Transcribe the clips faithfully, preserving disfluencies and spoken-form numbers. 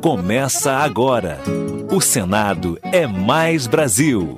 Começa agora. O Senado é Mais Brasil.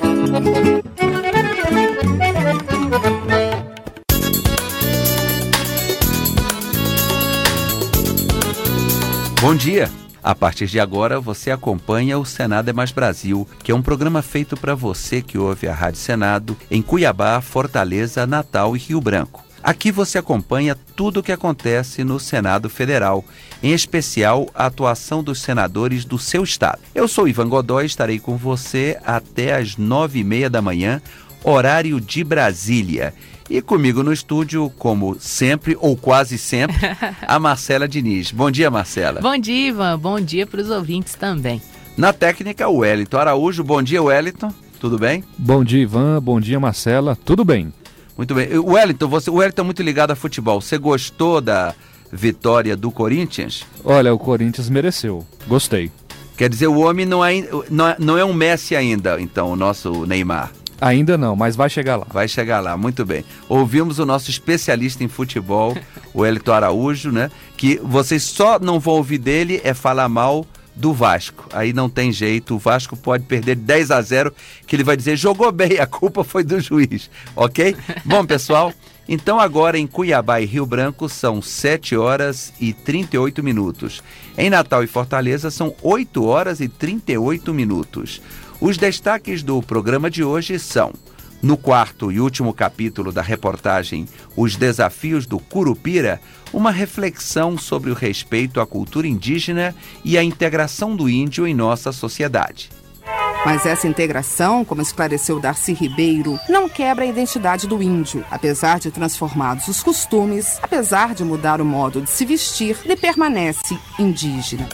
Bom dia! A partir de agora, você acompanha o Senado é Mais Brasil, que é um programa feito para você que ouve a Rádio Senado em Cuiabá, Fortaleza, Natal e Rio Branco. Aqui você acompanha tudo o que acontece no Senado Federal, em especial a atuação dos senadores do seu estado. Eu sou Ivan Godoy e estarei com você até às nove e meia da manhã, horário de Brasília. E comigo no estúdio, como sempre, ou quase sempre, a Marcela Diniz. Bom dia, Marcela. Bom dia, Ivan. Bom dia para os ouvintes também. Na técnica, o Wellington Araújo. Bom dia, Wellington. Tudo bem? Bom dia, Ivan. Bom dia, Marcela. Tudo bem. Muito bem. Wellington, você, o Wellington é muito ligado a futebol. Você gostou da vitória do Corinthians? Olha, o Corinthians mereceu. Gostei. Quer dizer, o homem não é, não é, não é um Messi ainda, então, o nosso Neymar. Ainda não, mas vai chegar lá. Vai chegar lá, muito bem. Ouvimos o nosso especialista em futebol, o Wellington Araújo, né? Que vocês só não vão ouvir dele é falar mal do Vasco. Aí não tem jeito, o Vasco pode perder dez a zero, que ele vai dizer, jogou bem, a culpa foi do juiz, ok? Bom, pessoal, então agora em Cuiabá e Rio Branco são sete horas e trinta e oito minutos. Em Natal e Fortaleza são oito horas e trinta e oito minutos. Os destaques do programa de hoje são: no quarto e último capítulo da reportagem Os Desafios do Curupira, uma reflexão sobre o respeito à cultura indígena e a integração do índio em nossa sociedade. Mas essa integração, como esclareceu Darcy Ribeiro, não quebra a identidade do índio. Apesar de transformados os costumes, apesar de mudar o modo de se vestir, ele permanece indígena.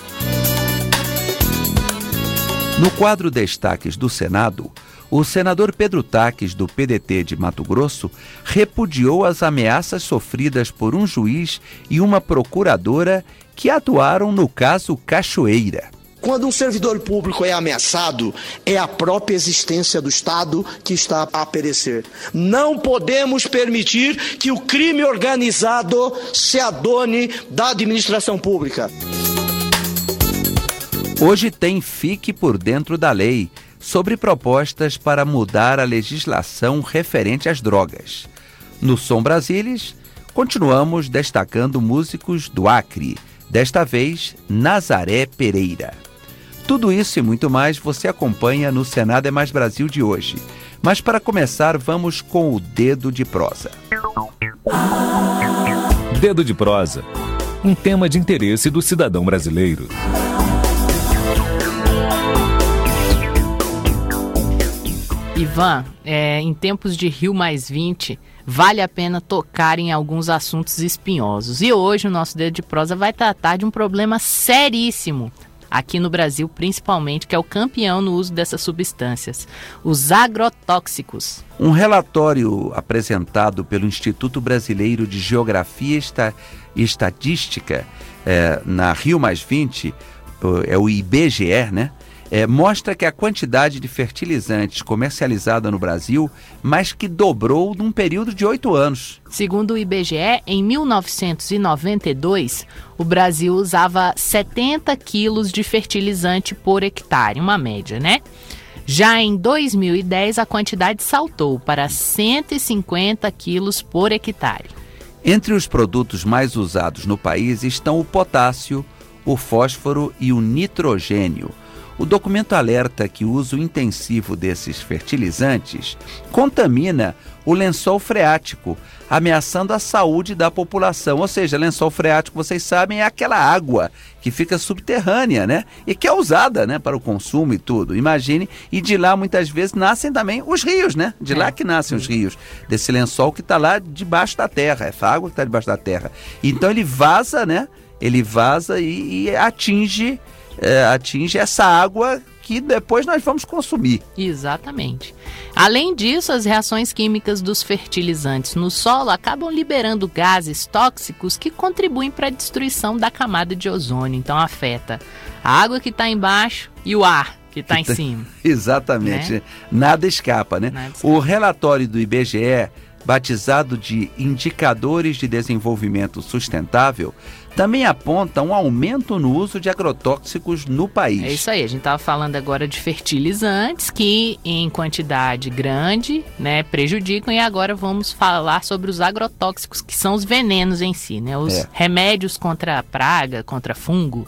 No quadro Destaques do Senado, o senador Pedro Taques, do P D T de Mato Grosso, repudiou as ameaças sofridas por um juiz e uma procuradora que atuaram no caso Cachoeira. Quando um servidor público é ameaçado, é a própria existência do Estado que está a perecer. Não podemos permitir que o crime organizado se adone da administração pública. Hoje tem Fique por Dentro da Lei, sobre propostas para mudar a legislação referente às drogas. No Som Brasilis, continuamos destacando músicos do Acre, desta vez Nazaré Pereira. Tudo isso e muito mais você acompanha no Senado é Mais Brasil de hoje. Mas para começar, vamos com o Dedo de Prosa. Dedo de Prosa, um tema de interesse do cidadão brasileiro. Ivan, é, em tempos de Rio mais vinte, vale a pena tocar em alguns assuntos espinhosos. E hoje o nosso Dedo de Prosa vai tratar de um problema seríssimo, aqui no Brasil principalmente, que é o campeão no uso dessas substâncias, os agrotóxicos. Um relatório apresentado pelo Instituto Brasileiro de Geografia e Estatística, é, na Rio mais vinte, é o I B G E, né? É, mostra que a quantidade de fertilizantes comercializada no Brasil mais que dobrou num período de oito anos. Segundo o I B G E, em mil novecentos e noventa e dois, o Brasil usava setenta quilos de fertilizante por hectare, uma média, né? Já em dois mil e dez, a quantidade saltou para cento e cinquenta quilos por hectare. Entre os produtos mais usados no país estão o potássio, o fósforo e o nitrogênio. O documento alerta que o uso intensivo desses fertilizantes contamina o lençol freático, ameaçando a saúde da população. Ou seja, lençol freático, vocês sabem, é aquela água que fica subterrânea, né? E que é usada, né, para o consumo e tudo. Imagine, e de lá muitas vezes nascem também os rios, né? De é. lá que nascem os rios, desse lençol que está lá debaixo da terra, essa água que está debaixo da terra. Então ele vaza, né? Ele vaza e, e atinge... É, atinge essa água que depois nós vamos consumir. Exatamente. Além disso, as reações químicas dos fertilizantes no solo acabam liberando gases tóxicos que contribuem para a destruição da camada de ozônio. Então afeta a água que está embaixo e o ar que está em cima. Exatamente. Né? Nada escapa, né? Nada escapa. O relatório do I B G E batizado de Indicadores de Desenvolvimento Sustentável, também aponta um aumento no uso de agrotóxicos no país. É isso aí, a gente estava falando agora de fertilizantes que em quantidade grande, né, prejudicam, e agora vamos falar sobre os agrotóxicos, que são os venenos em si, né, os é. remédios contra a praga, contra fungo,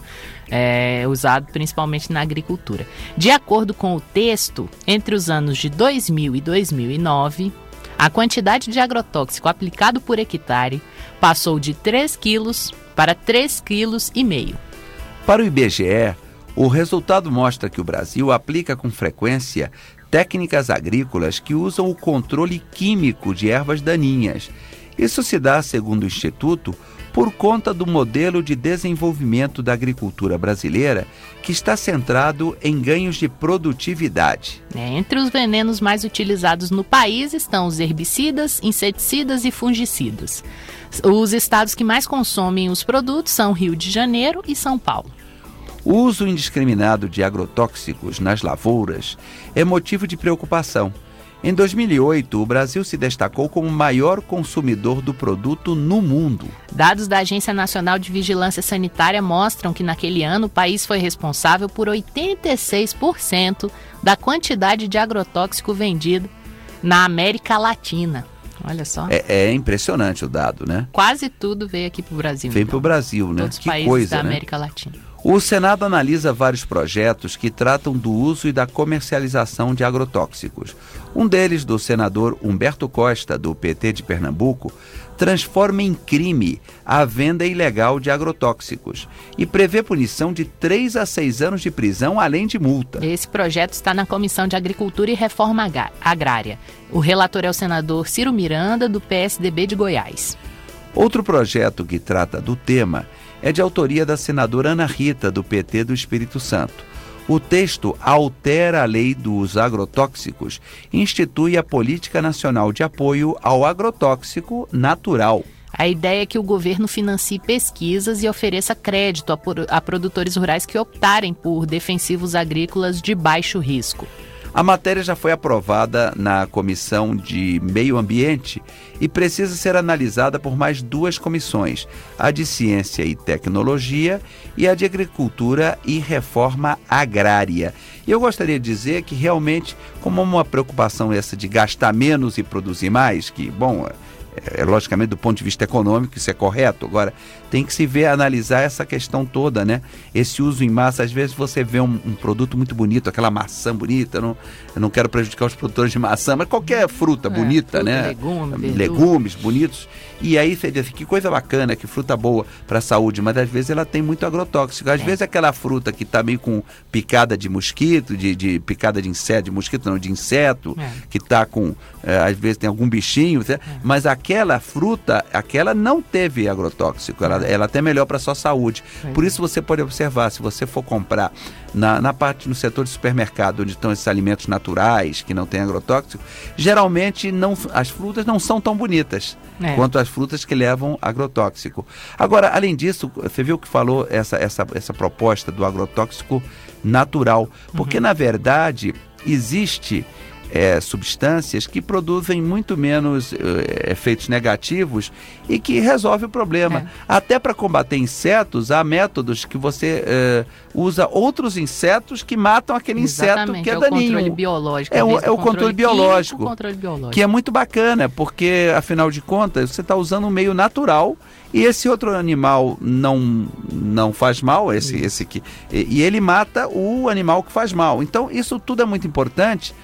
é, usado principalmente na agricultura. De acordo com o texto, entre os anos de dois mil e dois mil e nove, a quantidade de agrotóxico aplicado por hectare passou de três quilos para três vírgula cinco quilos. Para o I B G E, o resultado mostra que o Brasil aplica com frequência técnicas agrícolas que usam o controle químico de ervas daninhas. Isso se dá, segundo o Instituto, por conta do modelo de desenvolvimento da agricultura brasileira, que está centrado em ganhos de produtividade. É, entre os venenos mais utilizados no país estão os herbicidas, inseticidas e fungicidas. Os estados que mais consomem os produtos são Rio de Janeiro e São Paulo. O uso indiscriminado de agrotóxicos nas lavouras é motivo de preocupação. Em dois mil e oito, o Brasil se destacou como o maior consumidor do produto no mundo. Dados da Agência Nacional de Vigilância Sanitária mostram que naquele ano o país foi responsável por oitenta e seis por cento da quantidade de agrotóxico vendido na América Latina. Olha só. É, é impressionante o dado, né? Quase tudo veio aqui para o Brasil. Vem então. para o Brasil, né? Todos os que países coisa, da né? América Latina. O Senado analisa vários projetos que tratam do uso e da comercialização de agrotóxicos. Um deles, do senador Humberto Costa, do P T de Pernambuco, transforma em crime a venda ilegal de agrotóxicos e prevê punição de três a seis anos de prisão, além de multa. Esse projeto está na Comissão de Agricultura e Reforma Agrária. O relator é o senador Ciro Miranda, do P S D B de Goiás. Outro projeto que trata do tema é de autoria da senadora Ana Rita, do P T do Espírito Santo. O texto altera a lei dos agrotóxicos e institui a Política Nacional de Apoio ao Agrotóxico Natural. A ideia é que o governo financie pesquisas e ofereça crédito a, a produtores rurais que optarem por defensivos agrícolas de baixo risco. A matéria já foi aprovada na Comissão de Meio Ambiente e precisa ser analisada por mais duas comissões, a de Ciência e Tecnologia e a de Agricultura e Reforma Agrária. E eu gostaria de dizer que realmente, como uma preocupação essa de gastar menos e produzir mais, que, bom, é, é logicamente do ponto de vista econômico isso é correto, agora tem que se ver, analisar essa questão toda, né? Esse uso em massa, às vezes você vê um, um produto muito bonito, aquela maçã bonita, eu não, eu não quero prejudicar os produtores de maçã, mas qualquer fruta é, bonita, fruta, né? Legume, Legumes bonitos, e aí você diz, que coisa bacana, que fruta boa para a saúde, mas às vezes ela tem muito agrotóxico, às é. vezes aquela fruta que está meio com picada de mosquito, de, de picada de inseto, de mosquito não, de inseto, é. que está com, é, às vezes tem algum bichinho, é. mas aquela fruta, aquela não teve agrotóxico, ela ela é até melhor para a sua saúde. É. Por isso você pode observar, se você for comprar na, na parte, no setor de supermercado, onde estão esses alimentos naturais, que não tem agrotóxico, geralmente não, as frutas não são tão bonitas é. quanto as frutas que levam agrotóxico. Agora, além disso, você viu que falou essa, essa, essa proposta do agrotóxico natural, porque uhum. na verdade existe É, substâncias que produzem muito menos é, efeitos negativos e que resolve o problema. É. Até para combater insetos, há métodos que você é, usa outros insetos que matam aquele Exatamente, inseto que é, é daninho. O controle biológico. É o, é o controle, biológico, químico, controle biológico, que é muito bacana, porque afinal de contas você está usando um meio natural e esse outro animal não, não faz mal, esse, esse que, e, e ele mata o animal que faz mal. Então isso tudo é muito importante,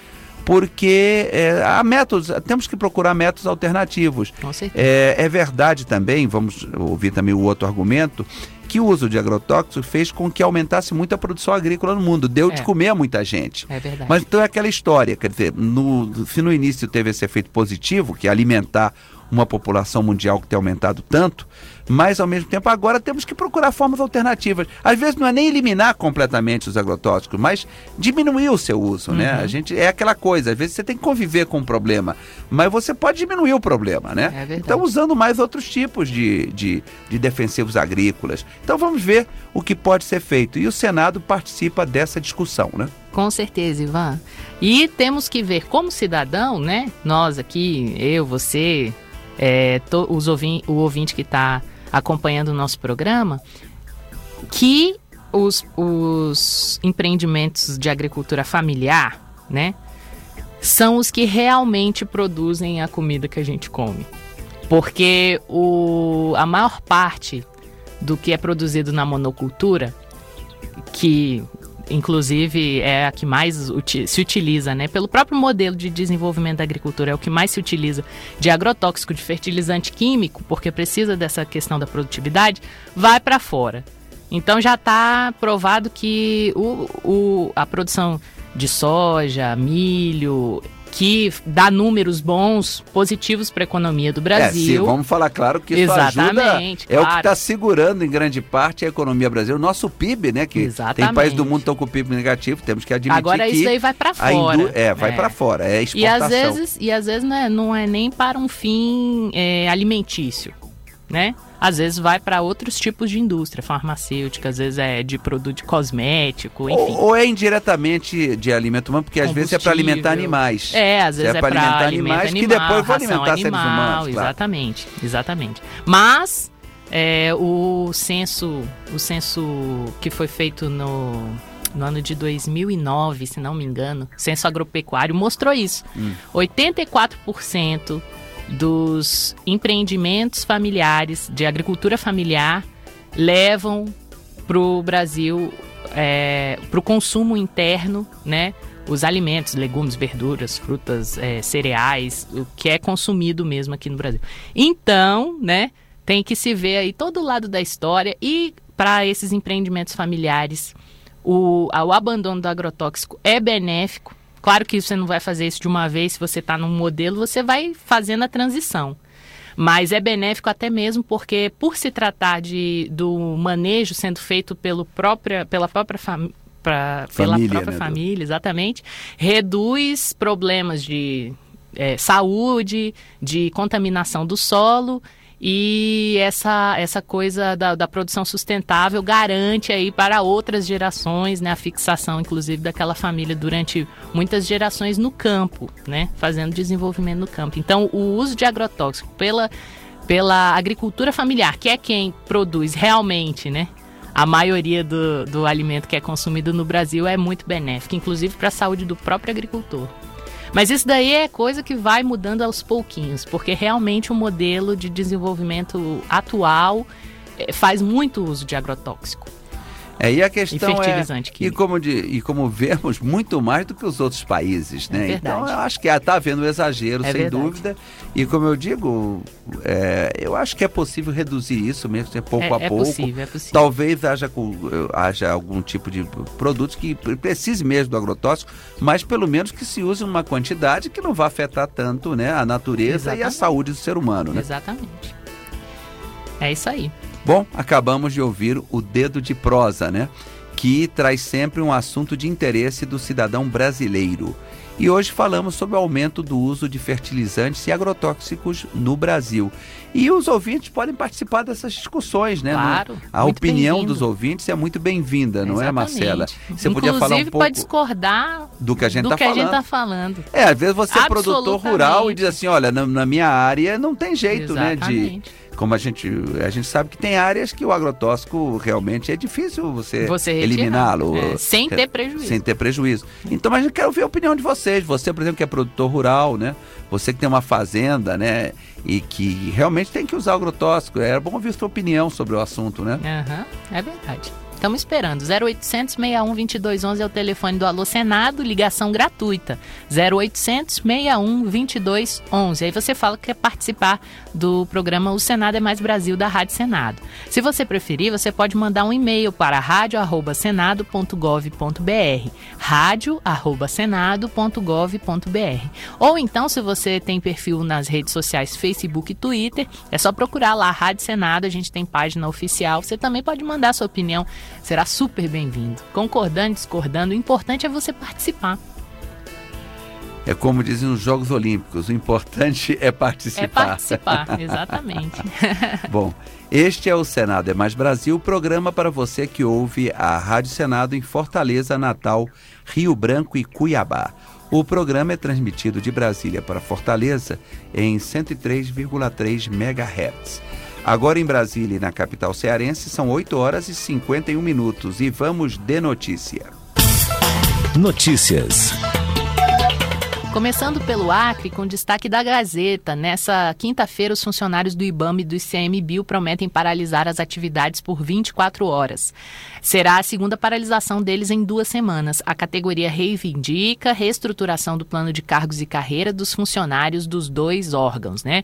porque é, há métodos, temos que procurar métodos alternativos. É, é verdade também, vamos ouvir também o outro argumento, que o uso de agrotóxicos fez com que aumentasse muito a produção agrícola no mundo, deu é. de comer a muita gente. É verdade. Mas então é aquela história, quer dizer, no, se no início teve esse efeito positivo, que é alimentar uma população mundial que tem aumentado tanto, mas ao mesmo tempo agora temos que procurar formas alternativas. Às vezes não é nem eliminar completamente os agrotóxicos, mas diminuir o seu uso, uhum. né? A gente, é aquela coisa, às vezes você tem que conviver com o problema, mas você pode diminuir o problema, né? É verdade. Então usando mais outros tipos de, de, de defensivos agrícolas. Então vamos ver o que pode ser feito. E o Senado participa dessa discussão, né? Com certeza, Ivan. E temos que ver como cidadão, né? Nós aqui, eu, você, é, to, os ouvin, o ouvinte que está acompanhando o nosso programa, que os, os empreendimentos de agricultura familiar, né, são os que realmente produzem a comida que a gente come. Porque o, a maior parte do que é produzido na monocultura, que inclusive é a que mais uti- se utiliza, né? Pelo próprio modelo de desenvolvimento da agricultura, é o que mais se utiliza de agrotóxico, de fertilizante químico, porque precisa dessa questão da produtividade, vai para fora. Então já está provado que o, o, a produção de soja, milho, que dá números bons, positivos para a economia do Brasil. É, sim, vamos falar claro que isso Exatamente, ajuda, é claro. o que está segurando em grande parte a economia brasileira. O nosso P I B, né, que Exatamente. tem países do mundo que estão com o P I B negativo, temos que admitir Agora que... isso daí vai para fora. Indú- é, vai é. para fora, é E exportação. às vezes, e às vezes né, não é nem para um fim é, alimentício, né? Às vezes vai para outros tipos de indústria, farmacêutica, às vezes é de produto de cosmético, enfim. Ou, ou é indiretamente de alimento humano, porque às vezes é para alimentar animais. É, às vezes é, é para alimentar animais animal, que depois vão ração alimentar seres animal, humanos. Claro. Exatamente, exatamente. Mas é, o censo, o censo que foi feito no, no ano de dois mil e nove, se não me engano, censo agropecuário, mostrou isso. Hum. oitenta e quatro por cento dos empreendimentos familiares de agricultura familiar levam para o Brasil, é, para o consumo interno, né, os alimentos, legumes, verduras, frutas, é, cereais, o que é consumido mesmo aqui no Brasil. Então, né, tem que se ver aí todo o lado da história e para esses empreendimentos familiares o, o abandono do agrotóxico é benéfico. Claro que você não vai fazer isso de uma vez, se você está num modelo, você vai fazendo a transição. Mas é benéfico até mesmo porque, por se tratar de, do manejo sendo feito pelo própria, pela própria, fam, pra, pela família, própria né, família, exatamente, reduz problemas de é, saúde, de contaminação do solo. E essa, essa coisa da, da produção sustentável garante aí para outras gerações, né, a fixação, inclusive, daquela família durante muitas gerações no campo, né, fazendo desenvolvimento no campo. Então, o uso de agrotóxico pela, pela agricultura familiar, que é quem produz realmente, né, a maioria do, do alimento que é consumido no Brasil, é muito benéfico, inclusive para a saúde do próprio agricultor. Mas isso daí é coisa que vai mudando aos pouquinhos, porque realmente o modelo de desenvolvimento atual faz muito uso de agrotóxico. É, e a questão e fertilizante é, e como, de, e como vemos, muito mais do que os outros países, né? É verdade. Então, eu acho que está havendo um exagero, é sem verdade. dúvida. E como eu digo, é, eu acho que é possível reduzir isso mesmo, pouco é, a é pouco. Possível, é possível. Talvez haja, haja algum tipo de produtos que precise mesmo do agrotóxico, mas pelo menos que se use uma quantidade que não vá afetar tanto, né, a natureza Exatamente. E a saúde do ser humano, né? Exatamente. É isso aí. Bom, acabamos de ouvir o Dedo de Prosa, né? Que traz sempre um assunto de interesse do cidadão brasileiro. E hoje falamos sobre o aumento do uso de fertilizantes e agrotóxicos no Brasil. E os ouvintes podem participar dessas discussões, né? Claro, a opinião bem-vindo. dos ouvintes é muito bem-vinda, não Exatamente. é, Marcela? Você Inclusive, podia falar um pouco pode discordar do que a gente está falando. falando. É, às vezes você é produtor rural e diz assim, olha, na, na minha área não tem jeito, Exatamente. né? De... Como a gente, a gente sabe que tem áreas que o agrotóxico realmente é difícil você, você eliminá-lo. É, sem ter prejuízo. Sem ter prejuízo. Então, mas eu quero ouvir a opinião de vocês. Você, por exemplo, que é produtor rural, né? Você que tem uma fazenda, né? E que realmente tem que usar o agrotóxico. Era bom ouvir a sua opinião sobre o assunto, né? Aham, é verdade. Estamos esperando. zero oitocentos, seis um, vinte e dois onze é o telefone do Alô Senado, ligação gratuita. zero oitocentos, seis um, vinte e dois onze. Aí você fala que quer participar do programa O Senado é Mais Brasil da Rádio Senado. Se você preferir, você pode mandar um e-mail para rádio arroba senado ponto gov ponto br. rádio arroba senado ponto gov ponto br. Ou então, se você tem perfil nas redes sociais Facebook e Twitter, é só procurar lá Rádio Senado, a gente tem página oficial. Você também pode mandar sua opinião. Será super bem-vindo. Concordando, discordando, o importante é você participar. É como dizem nos Jogos Olímpicos, o importante é participar. É participar, exatamente. Bom, este é o Senado é Mais Brasil, programa para você que ouve a Rádio Senado em Fortaleza, Natal, Rio Branco e Cuiabá. O programa é transmitido de Brasília para Fortaleza em cento e três vírgula três megahertz. Agora em Brasília e na capital cearense são oito horas e cinquenta e um minutos e vamos de notícia. Notícias. Começando pelo Acre, com destaque da Gazeta. Nessa quinta-feira, os funcionários do IBAMA e do ICMBio prometem paralisar as atividades por vinte e quatro horas. Será a segunda paralisação deles em duas semanas. A categoria reivindica reestruturação do plano de cargos e carreira dos funcionários dos dois órgãos, né?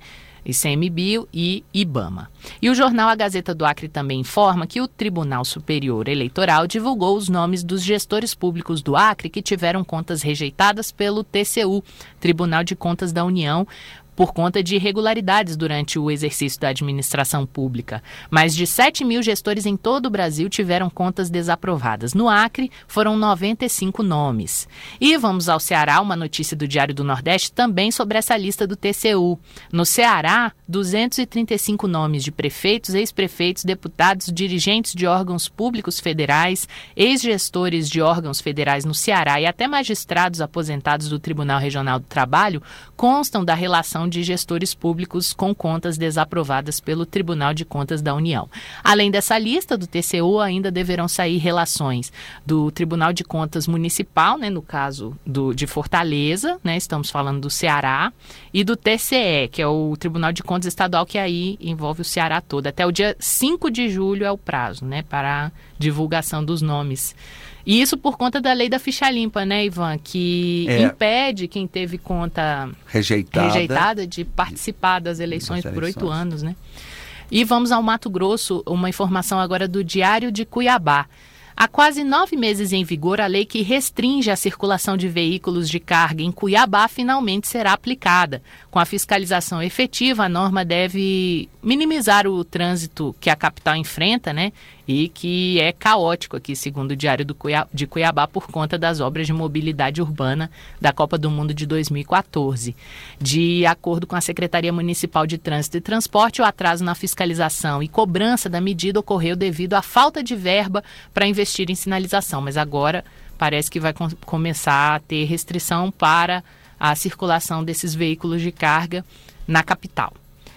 ICMBio e IBAMA. E o jornal A Gazeta do Acre também informa que o Tribunal Superior Eleitoral divulgou os nomes dos gestores públicos do Acre que tiveram contas rejeitadas pelo T C U, Tribunal de Contas da União, por conta de irregularidades durante o exercício da administração pública. Mais de sete mil gestores em todo o Brasil tiveram contas desaprovadas. No Acre, foram noventa e cinco nomes. E vamos ao Ceará, uma notícia do Diário do Nordeste também sobre essa lista do T C U. No Ceará, duzentos e trinta e cinco nomes de prefeitos, ex-prefeitos, deputados, dirigentes de órgãos públicos federais, ex-gestores de órgãos federais no Ceará e até magistrados aposentados do Tribunal Regional do Trabalho constam da relação de gestores públicos com contas desaprovadas pelo Tribunal de Contas da União. Além dessa lista do T C U, ainda deverão sair relações do Tribunal de Contas Municipal, né, no caso do, de Fortaleza, né, estamos falando do Ceará, e do T C E, que é o Tribunal de Contas Estadual, que aí envolve o Ceará todo. Até o dia cinco de julho é o prazo, né, para a divulgação dos nomes. E isso por conta da lei da ficha limpa, né, Ivan? Que é. impede quem teve conta rejeitada, rejeitada de participar das eleições, das eleições por oito anos, né? E vamos ao Mato Grosso, uma informação agora do Diário de Cuiabá. Há quase nove meses em vigor, a lei que restringe a circulação de veículos de carga em Cuiabá finalmente será aplicada. Com a fiscalização efetiva, a norma deve minimizar o trânsito que a capital enfrenta, né? E que é caótico aqui, segundo o Diário do Cuiabá, de Cuiabá, por conta das obras de mobilidade urbana da Copa do Mundo de dois mil e quatorze. De acordo com a Secretaria Municipal de Trânsito e Transporte, o atraso na fiscalização e cobrança da medida ocorreu devido à falta de verba para investir em sinalização, mas agora parece que vai com- começar a ter restrição para a circulação desses veículos de carga na capital.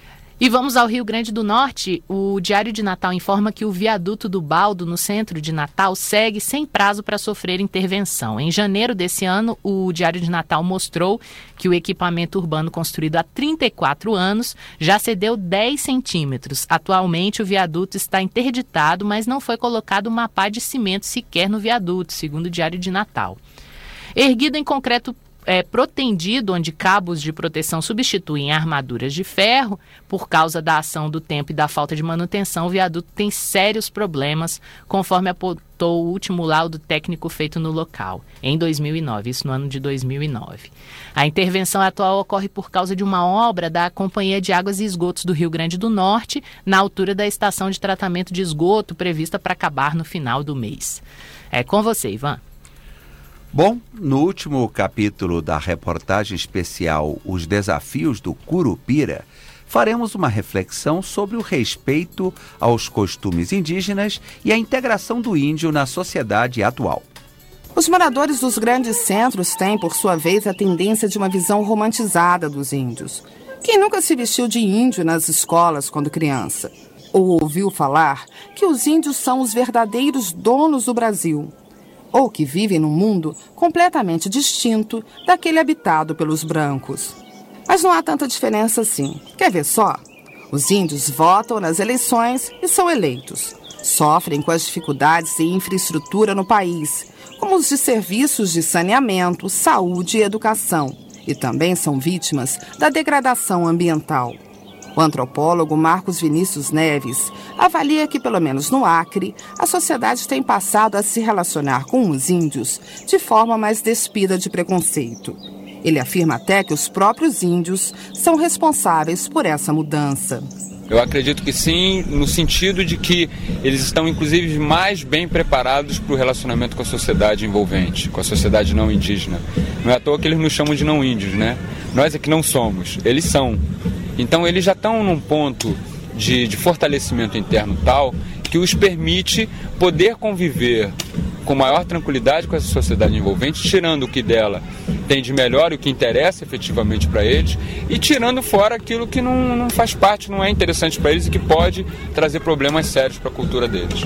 E vamos ao Rio Grande do Norte. O Diário de Natal informa que o viaduto do Baldo, no centro de Natal, segue sem prazo para sofrer intervenção. Em janeiro desse ano, o Diário de Natal mostrou que o equipamento urbano construído há trinta e quatro anos já cedeu dez centímetros. Atualmente, o viaduto está interditado, mas não foi colocado uma pá de cimento sequer no viaduto, segundo o Diário de Natal. Erguido em concreto É, protendido, onde cabos de proteção substituem armaduras de ferro, por causa da ação do tempo e da falta de manutenção, o viaduto tem sérios problemas, conforme apontou o último laudo técnico feito no local, em dois mil e nove, isso no ano de dois mil e nove. A intervenção atual ocorre por causa de uma obra da Companhia de Águas e Esgotos do Rio Grande do Norte, na altura da estação de tratamento de esgoto, prevista para acabar no final do mês. É com você, Ivan. Bom, no último capítulo da reportagem especial Os Desafios do Curupira, faremos uma reflexão sobre o respeito aos costumes indígenas e a integração do índio na sociedade atual. Os moradores dos grandes centros têm, por sua vez, a tendência de uma visão romantizada dos índios. Quem nunca se vestiu de índio nas escolas quando criança? Ou ouviu falar que os índios são os verdadeiros donos do Brasil? Ou que vivem num mundo completamente distinto daquele habitado pelos brancos. Mas não há tanta diferença assim. Quer ver só? Os índios votam nas eleições e são eleitos. Sofrem com as dificuldades de infraestrutura no país, como os de serviços de saneamento, saúde e educação. E também são vítimas da degradação ambiental. O antropólogo Marcos Vinícius Neves avalia que, pelo menos no Acre, a sociedade tem passado a se relacionar com os índios de forma mais despida de preconceito. Ele afirma até que os próprios índios são responsáveis por essa mudança. Eu acredito que sim, no sentido de que eles estão inclusive mais bem preparados para o relacionamento com a sociedade envolvente, com a sociedade não indígena. Não é à toa que eles nos chamam de não índios, né? Nós é que não somos, eles são. Então eles já estão num ponto de, de fortalecimento interno tal que os permite poder conviver com maior tranquilidade com essa sociedade envolvente, tirando o que dela tem de melhor e o que interessa efetivamente para eles, e tirando fora aquilo que não, não faz parte, não é interessante para eles e que pode trazer problemas sérios para a cultura deles.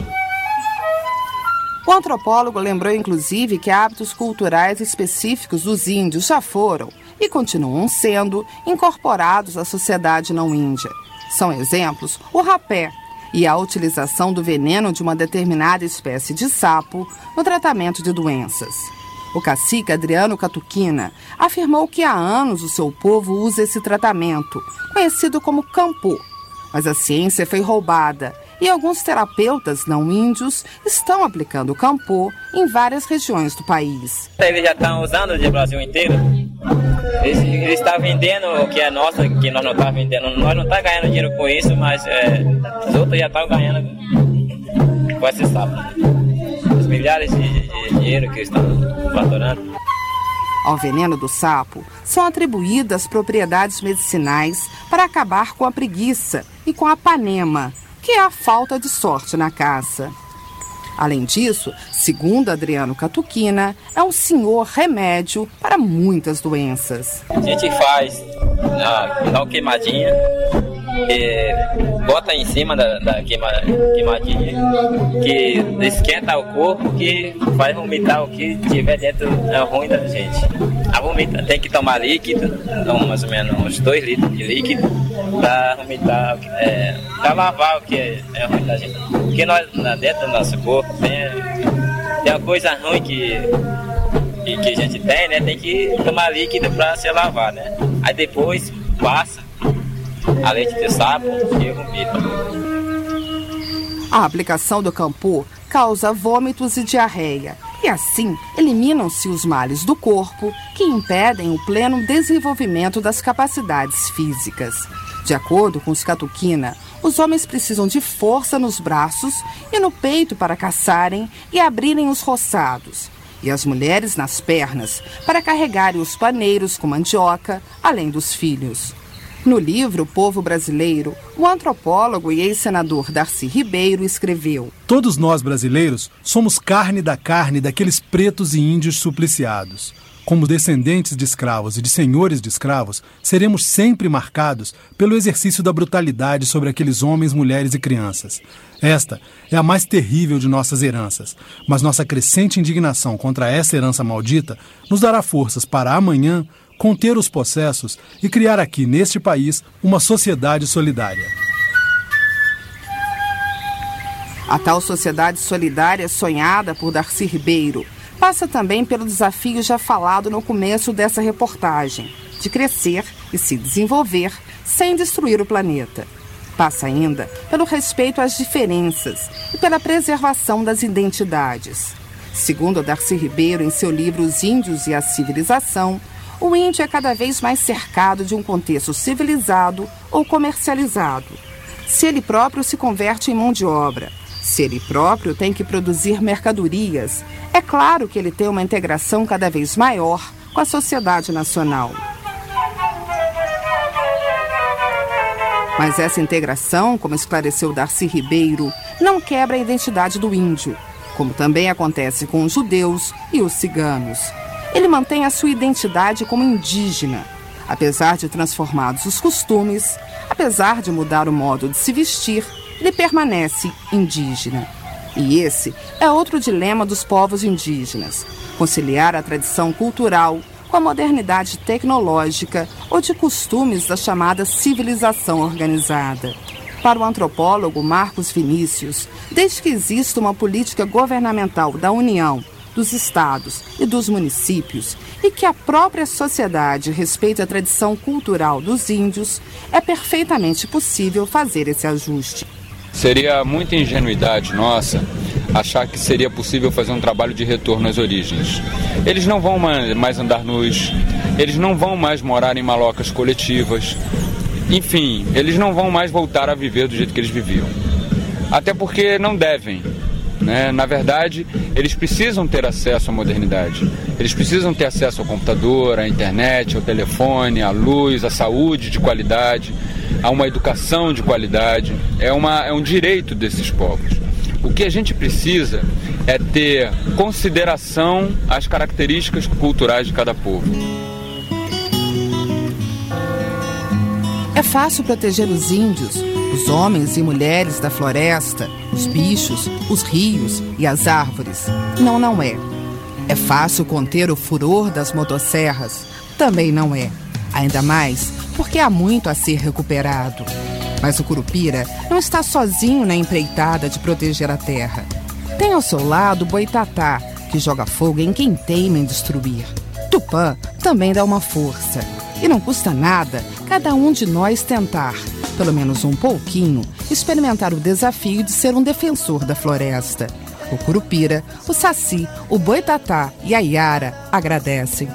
O antropólogo lembrou, inclusive, que hábitos culturais específicos dos índios já foram e continuam sendo incorporados à sociedade não índia. São exemplos o rapé e a utilização do veneno de uma determinada espécie de sapo no tratamento de doenças. O cacique Adriano Catuquina afirmou que há anos o seu povo usa esse tratamento, conhecido como campô, mas a ciência foi roubada e alguns terapeutas não índios estão aplicando o campô em várias regiões do país. Eles já estão usando no Brasil inteiro. Eles, eles estão vendendo o que é nosso, que nós não estamos vendendo. Nós não estamos ganhando dinheiro com isso, mas é, os outros já estão ganhando com esse sapo. Os milhares de, de, de dinheiro que eles estão faturando. Ao veneno do sapo são atribuídas propriedades medicinais para acabar com a preguiça e com a panema, que é a falta de sorte na caça. Além disso, segundo Adriano Catuquina, é um senhor remédio para muitas doenças. A gente faz, dá uma queimadinha, e bota em cima da, da queima, queimadinha, que esquenta o corpo, que faz vomitar o que tiver dentro é ruim da gente. A vomita tem que tomar líquido, então mais ou menos uns dois litros de líquido, para vomitar, é, para lavar o que é, é ruim da gente. Porque nós, dentro do nosso corpo, tem, tem uma coisa ruim que, que, que a gente tem, né? Tem que tomar líquido para se lavar, né? Aí depois passa a leite de sapo e vomita. A aplicação do campô causa vômitos e diarreia. E assim, eliminam-se os males do corpo que impedem o pleno desenvolvimento das capacidades físicas. De acordo com os Catuquina, os homens precisam de força nos braços e no peito para caçarem e abrirem os roçados. E as mulheres nas pernas para carregarem os paneiros com mandioca, além dos filhos. No livro Povo Brasileiro, o antropólogo e ex-senador Darcy Ribeiro escreveu: todos nós brasileiros somos carne da carne daqueles pretos e índios supliciados. Como descendentes de escravos e de senhores de escravos, seremos sempre marcados pelo exercício da brutalidade sobre aqueles homens, mulheres e crianças. Esta é a mais terrível de nossas heranças, mas nossa crescente indignação contra essa herança maldita nos dará forças para amanhã conter os possessos e criar aqui, neste país, uma sociedade solidária. A tal sociedade solidária sonhada por Darcy Ribeiro passa também pelo desafio já falado no começo dessa reportagem, de crescer e se desenvolver sem destruir o planeta. Passa ainda pelo respeito às diferenças e pela preservação das identidades. Segundo Darcy Ribeiro, em seu livro Os Índios e a Civilização, o índio é cada vez mais cercado de um contexto civilizado ou comercializado. Se ele próprio se converte em mão de obra, se ele próprio tem que produzir mercadorias, é claro que ele tem uma integração cada vez maior com a sociedade nacional. Mas essa integração, como esclareceu Darcy Ribeiro, não quebra a identidade do índio, como também acontece com os judeus e os ciganos. Ele mantém a sua identidade como indígena. Apesar de transformados os costumes, apesar de mudar o modo de se vestir, ele permanece indígena. E esse é outro dilema dos povos indígenas: conciliar a tradição cultural com a modernidade tecnológica ou de costumes da chamada civilização organizada. Para o antropólogo Marcos Vinícius, desde que exista uma política governamental da União, dos estados e dos municípios e que a própria sociedade respeite a tradição cultural dos índios, é perfeitamente possível fazer esse ajuste. Seria muita ingenuidade nossa achar que seria possível fazer um trabalho de retorno às origens. Eles não vão mais andar nus, eles não vão mais morar em malocas coletivas. enfim, eles não vão mais voltar a viver do jeito que eles viviam. Até porque não devem. Né? Na verdade, eles precisam ter acesso à modernidade. Eles precisam ter acesso ao computador, à internet, ao telefone, à luz, à saúde de qualidade, a uma educação de qualidade. É, uma, é um direito desses povos. O que a gente precisa é ter consideração às características culturais de cada povo. É fácil proteger os índios, os homens e mulheres da floresta, os bichos, os rios e as árvores. Não, não é. É fácil conter o furor das motosserras. Também não é. Ainda mais porque há muito a ser recuperado. Mas o Curupira não está sozinho na empreitada de proteger a terra. Tem ao seu lado o Boitatá, que joga fogo em quem teima em destruir. Tupã também dá uma força. E não custa nada cada um de nós tentar, pelo menos um pouquinho, experimentar o desafio de ser um defensor da floresta. O Curupira, o Saci, o Boitatá e a Iara agradecem.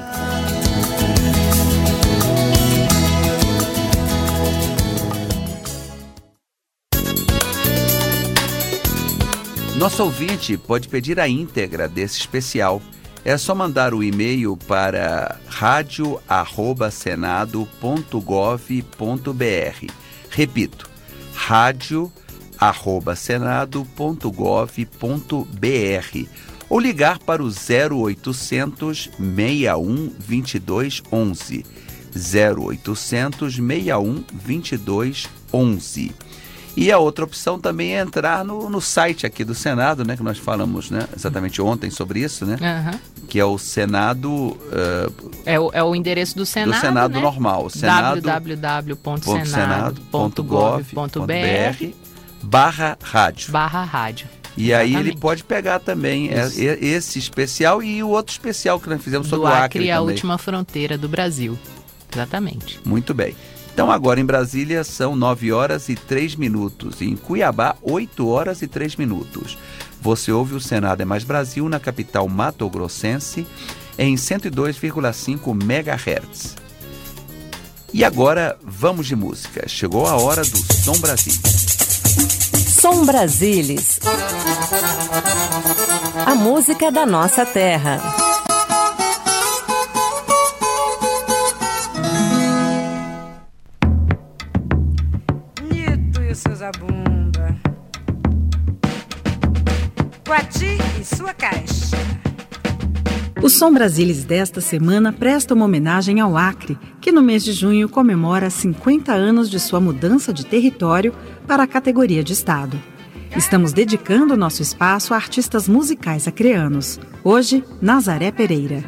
Nosso ouvinte pode pedir a íntegra desse especial. É só mandar o e-mail para radio arroba senado ponto gov ponto br. Repito, radio arroba senado ponto gov ponto br ou ligar para o zero oitocentos, seis um, vinte e dois, onze. zero oitocentos, seis um, vinte e dois, onze. E a outra opção também é entrar no, no site aqui do Senado, né, que nós falamos, né, exatamente ontem sobre isso, né, uhum. que é o Senado... Uh, é, o, é o endereço do Senado, do Senado, né? Normal. Senado, w w w ponto senado ponto gov ponto br barra rádio. Barra rádio. E exatamente. Aí ele pode pegar também isso. esse especial e o outro especial que nós fizemos sobre do o Acre, Acre a também. última fronteira do Brasil. Exatamente. Muito bem. Então agora em Brasília são nove horas e três minutos, e em Cuiabá oito horas e três minutos. Você ouve o Senado é Mais Brasil na capital mato-grossense em cento e dois vírgula cinco megahertz. E agora vamos de música. Chegou a hora do Som Brasilis. Som Brasilis. A música da nossa terra. Zabumba, Guati e sua caixa. O Som Brasilis desta semana presta uma homenagem ao Acre, que no mês de junho comemora cinquenta anos de sua mudança de território para a categoria de Estado. Estamos dedicando o nosso espaço a artistas musicais acreanos. Hoje, Nazaré Pereira.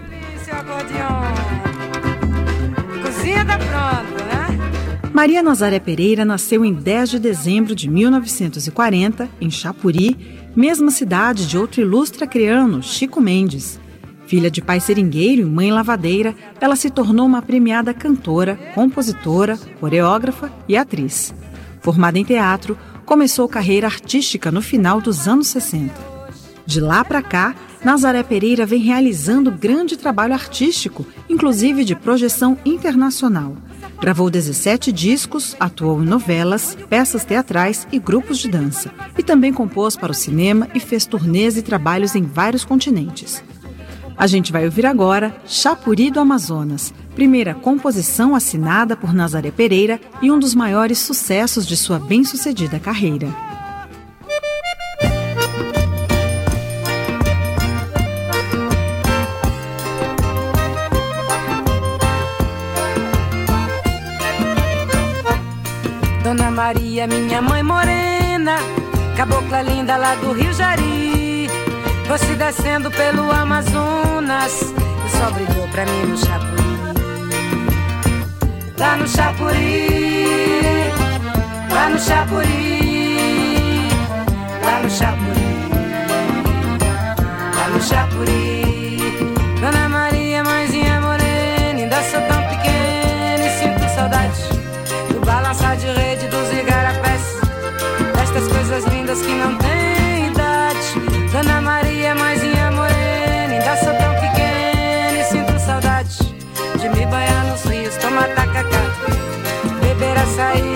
Cozinha da pronta, né? Maria Nazaré Pereira nasceu em dez de dezembro de mil novecentos e quarenta, em Chapuri, mesma cidade de outro ilustre acreano, Chico Mendes. Filha de pai seringueiro e mãe lavadeira, ela se tornou uma premiada cantora, compositora, coreógrafa e atriz. Formada em teatro, começou carreira artística no final dos anos sessenta. De lá para cá, Nazaré Pereira vem realizando grande trabalho artístico, inclusive de projeção internacional. Gravou dezessete discos, atuou em novelas, peças teatrais e grupos de dança. E também compôs para o cinema e fez turnês e trabalhos em vários continentes. A gente vai ouvir agora Chapuri do Amazonas, primeira composição assinada por Nazaré Pereira e um dos maiores sucessos de sua bem-sucedida carreira. Dona Maria, minha mãe morena, cabocla linda lá do Rio Jari, fosse descendo pelo Amazonas e só brilhou pra mim no Chapuri. Lá no Chapuri, lá no Chapuri, lá no Chapuri, lá no Chapuri. Dona Maria, mãezinha morena, ainda sou tão pequena e sinto saudade do balançar de rede dos igarapés, destas coisas lindas que não têm idade. Dona Maria, mãezinha morena, ainda sou tão pequena e sinto saudade de me banhar nos rios, tomar tacacá, beber açaí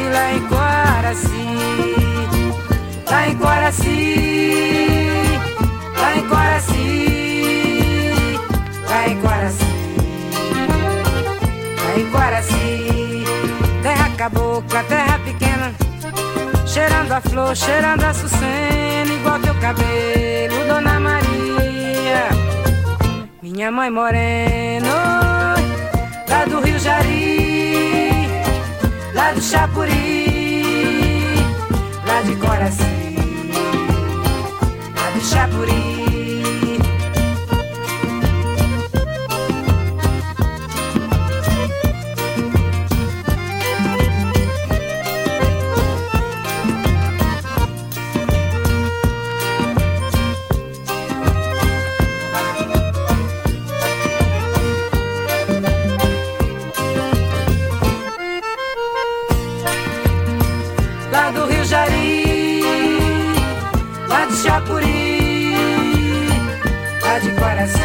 cabocla, terra pequena, cheirando a flor, cheirando a açucena, igual teu cabelo, Dona Maria. Minha mãe morena, lá do Rio Jari, lá do Chapuri, lá de Coraci, lá do Chapuri. Chapuri, lá de Coraci,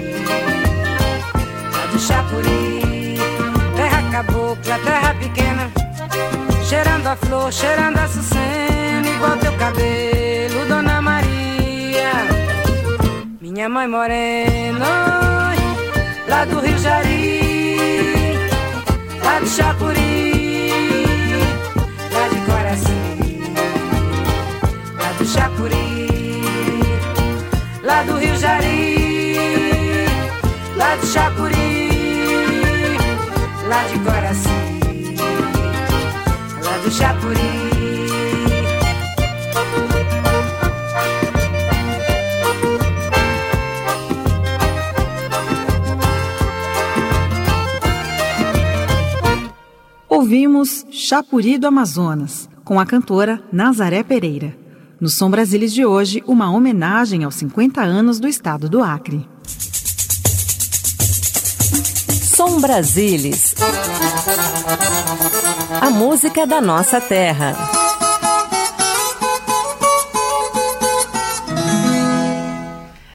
lá de Chapuri, terra cabocla, terra pequena, cheirando a flor, cheirando a açucena, igual teu cabelo, Dona Maria. Minha mãe morena, lá do Rio Jari, lá de Chapuri, lá de Coraci, lá do Chapuri, lá do Rio Jari, lá de Chapuri, lá de Coraci, lá do Chapuri. Ouvimos Chapuri do Amazonas, com a cantora Nazaré Pereira. No Som Brasilis de hoje, uma homenagem aos cinquenta anos do estado do Acre. Som Brasilis. A música da nossa terra.